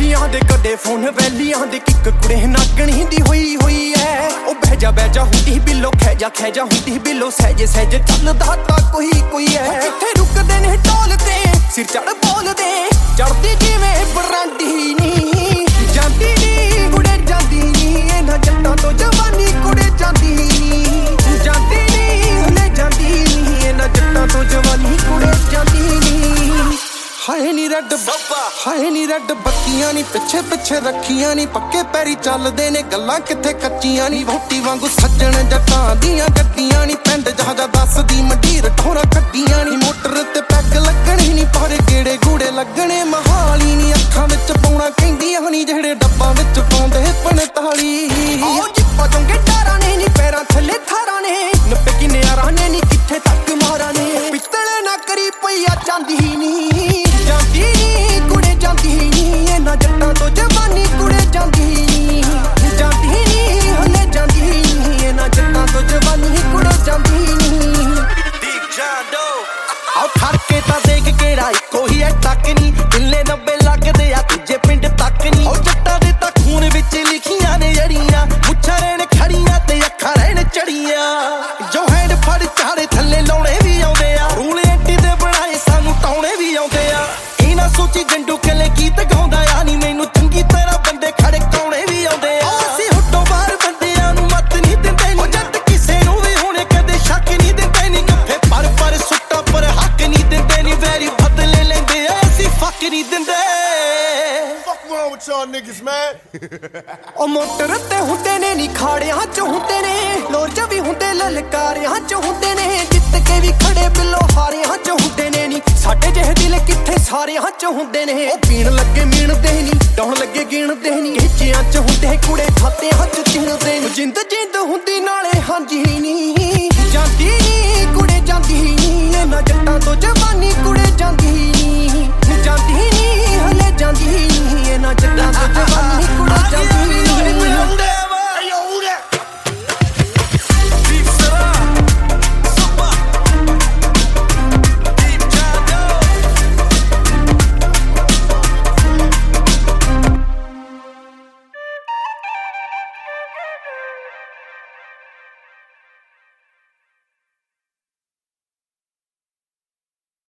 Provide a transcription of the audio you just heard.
ਵੈਲੀਆਂ ਦੇ ਕਦੇ ਫੋਨ ਵੈਲੀਆਂ ਦੇ ਕਿੱਕ ਕੁੜੇ ਨਾਗਣੀ ਦੀ ਹੋਈ ਹੋਈ ਐ। ਉਹ ਬਹਿਜਾ ਬਹਿਜਾ ਹੁੰਦੀ ਬਿੱਲੋ ਖੈਜਾ ਖੈਜਾ ਹੁੰਦੀ ਬਿੱਲੋ ਸਹਿਜ ਸਹਿਜ ਚੱਲਦਾ ਤਾਂ ਕੋਈ ਐ। ਜਿੱਥੇ ਰੁਕਦੇ ਨੇ ਢੋਲ ਤੇ ਸਿਰ ਚੜ ਬੋਲਦੇ ਚੜਦੀ ਜਿਵੇਂ ਬਰਾਂਡੀ ਨੀ ਜਾਂਦੀ ਨੀ ਕੁੜੇ ਜਾਂਦੀ ਨੀ ਇਹਨਾਂ ਜੱਟਾਂ ਤੋਂ ਜਵਾਨੀ ਕੁੜੇ ਜਾਂਦੀ ਨੀ ਜਾਂਦੀ ਨੀ ਹਲੇ ਜਾਂਦੀ ਨੀ ਇਹਨਾਂ ਜੱਟਾਂ ਤੋਂ ਜਵਾਨੀ ਕੁੜੇ ਜਾਂਦੀ ਨੀ। ਹਾਏ ਨੀ ਰੈੱਡ ਬੱਬਾ ਹਾਏ ਨੀ ਰੈੱਡ ਬੱਤੀਆਂ ਨੀ ਪਿੱਛੇ ਪਿੱਛੇ ਰੱਖੀਆਂ ਨੀ ਪੱਕੇ ਪੈਰੀ ਚੱਲਦੇ ਨੇ ਗੱਲਾਂ ਕਿੱਥੇ ਕੱਚੀਆਂ ਨੀ ਵੋਟੀ ਵਾਂਗੂ ਸੱਜਣ ਜੱਟਾਂ ਦੀਆਂ ਗੱਡੀਆਂ ਨੀ ਪਿੰਡ ਜਹਾਜਾ ਦੱਸਦੀ ਮੰਡੀਰ ਠੋਰਾ ਕੱਢੀਆਂ ਨੀ ਮੋਟਰ ਤੇ ਪੈਗ ਲੱਗਣੀ ਨੀ ਪਰ ਗੇੜੇ ਗੂੜੇ ਲੱਗਣੇ ਮਹਾਲੀ ਨੀ ਅੱਖਾਂ ਵਿੱਚ ਪਾਉਣਾ ਕਹਿੰਦੀਆਂ ਨੀ ਜਿਹੜੇ ਡੱਬਾਂ ਵਿੱਚ ਪਾਉਂਦੇ 45 ਆਓ ਜਿੱਪਾ ਚੋਂਗੇ ਡਾਰਾਂ ਨੇ ਨੀ ਪੈਰਾਂ ਥੱਲੇ ਥਾਰਾਂ ਨੇ ਨੱਪੇ ਕੀ ਨਿਆਰਾਂ ਨੇ ਨੀ ਕਿੱਥੇ ਤੱਕ ਮਾਰਾਂ ਨੇ ਪਿੱਤਲੇ ਨਾ ਕਰੀ ਪਈਆ ਚਾਂਦੀ ਨੀ ਜਾਂਦੀ ਨੀ ਕੁੜੇ ਜਾਂਦੀ ਨੀ ਇਹਨਾਂ ਜੱਟਾਂ ਤੋਂ ਜਵਾਨੀ ਕੁੜੇ ਜਾਂਦੀ ਨੀ ਜਾਂਦੀ ਨੀ ਹਲੇ ਜਾਂਦੀ ਨੀ ਇਹਨਾਂ ਜੱਟਾਂ ਤੋਂ ਜਵਾਨੀ ਕੁੜੇ ਜਾਂਦੀ ਨੀ। ਦੀਪ ਜਾਂਦੋ ਆਓ ਠਰਕੇ ਤਾਂ ਦੇਖ ਕਿਹੜਾ ਇੱਕੋ ਹੀ ਐ ਟੱਕ ਨੀ ਕਿੱਲੇ 90 ਲੱਗਦੇ ਆ ਦੂਜੇ ਪਿੰਡ ਤੱਕ ਨੀ ਉਹ ਜੱਟਾਂ ਦੇ ਤਾਂ ਖੂਨ ਵਿੱਚ ਲਿਖੀਆਂ ਨੇ ਜੜੀਆਂ ਮੁੱਛਾਂ ਰਹਿਣ ਖੜੀਆਂ ਤੇ ਅੱਖਾਂ ਰਹਿਣ ਚੜੀਆਂ ਜੋ ਹੈਂਡ ਫੜ ਚਾੜੇ ਥੱਲੇ ਲਾਉਣੇ ਵੀ ਆਉਂਦੇ ਆ ਰੂਲ ਐਂਟੀ ਦੇ ਬਣਾਏ ਸਾਨੂੰ ਟਾਉਣੇ ਵੀ ਆਉਂਦੇ ਆ ਇਹਨਾਂ ਸੋਚੀ ਜੰਡੂ ਕਲੇ ਗੀਤ ਗਾਉਂਦਾ ਆ ਨੀ ਮੈਨੂੰ ਚੰਗੀ ਤਰ੍ਹਾਂ ਬੰਦੇ ਖੜਕਾਉਣੇ ਵੀ ਆਉਂਦੇ ਆ ਅਸੀਂ ਹੁੱਟੋਂ ਬਾਹਰ ਬੰਦਿਆਂ ਨੂੰ ਮੱਤ ਨਹੀਂ ਦਿੰਦੇ ਨੀ ਜੱਟ ਕਿਸੇ ਨੂੰ ਵੀ ਹੁਣੇ ਕਦੇ ਸ਼ੱਕ ਨਹੀਂ ਦਿੰਦੇ ਨੀ ਗੱਫੇ ਪਰ ਸੁੱਟਾਂ ਪਰ ਹੱਕ ਨਹੀਂ ਦਿੰਦੇ ਨੀ ਵੈਰੀ ਬਦਲੇ ਲੈਂਦੇ ਆ ਅਸੀਂ ਫੱਕ ਨਹੀਂ ਦਿੰਦੇ। What's y'all niggas, man? ਉਹ ਮੋਟਰ ਤੇ ਹੁੰਦੇ ਨੇ ਨੀ ਖਾੜਿਆਂ ਚ ਹੁੰਦੇ ਨੇ ਲੋਰ ਚ ਵੀ ਹੁੰਦੇ ਲਲਕਾਰਿਆਂ ਚ ਹੁੰਦੇ ਨੇ ਜਿੱਤ ਕੇ ਵੀ ਖੜੇ ਬਿੱਲੋ ਹਾਰਿਆਂ ਚ ਹੁੰਦੇ ਨੇ ਨੀ ਸਾਡੇ ਜਿਹੇ ਦਿਲ ਕਿੱਥੇ ਸਾਰਿਆਂ ਚ ਹੁੰਦੇ ਨੇ ਉਹ ਪੀਣ ਲੱਗੇ ਮੀਣਦੇ ਨੀ ਡਾਉਣ ਲੱਗੇ ਗਿਣਦੇ ਨੀ ਹਿੱਚਿਆਂ ਚ ਹੁੰਦੇ ਕੁੜੇ ਖਾਤਿਆਂ ਚ ਚਿਣਦੇ ਨੀ ਜਿੰਦ ਹੁੰਦੀ ਨਾਲੇ ਹਾਂਜੀ ਨੀ